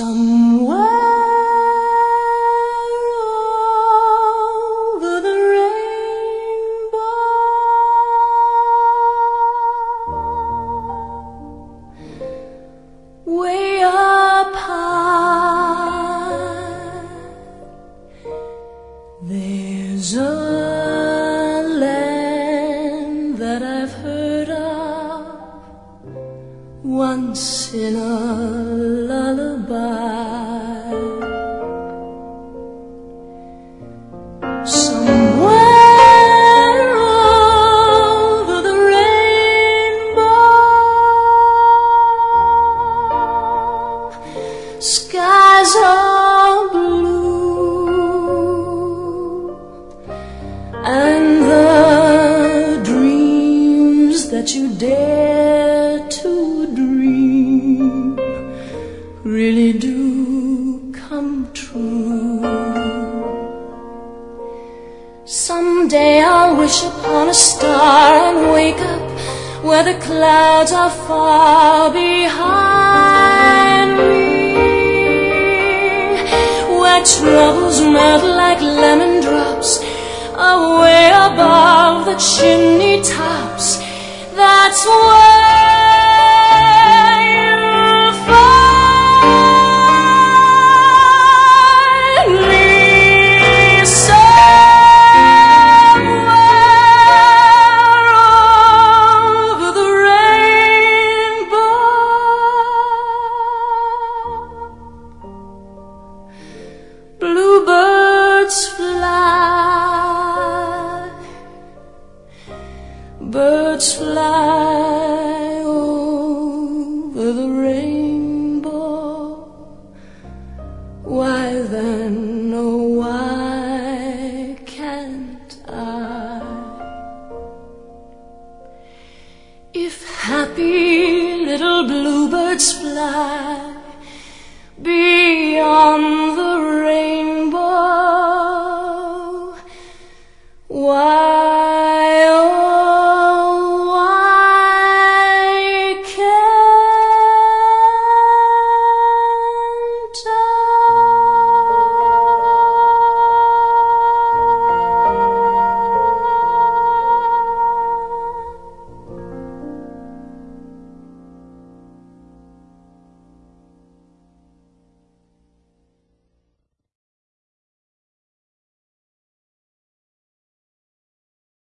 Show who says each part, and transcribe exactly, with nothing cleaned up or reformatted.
Speaker 1: Somewhere over the rainbow, way up high, there's a land that I've heard of once in a lullaby. Somewhere over the rainbow, skies are blue, and the dreams that you dare to dream really do come true. Someday I'll wish upon a star and wake up where the clouds are far behind me, where troubles melt like lemon drops away above the chimney tops. That's where you'll find me, somewhere over the rainbow. Bluebirds fly, birds fly over the rainbow. Why then, oh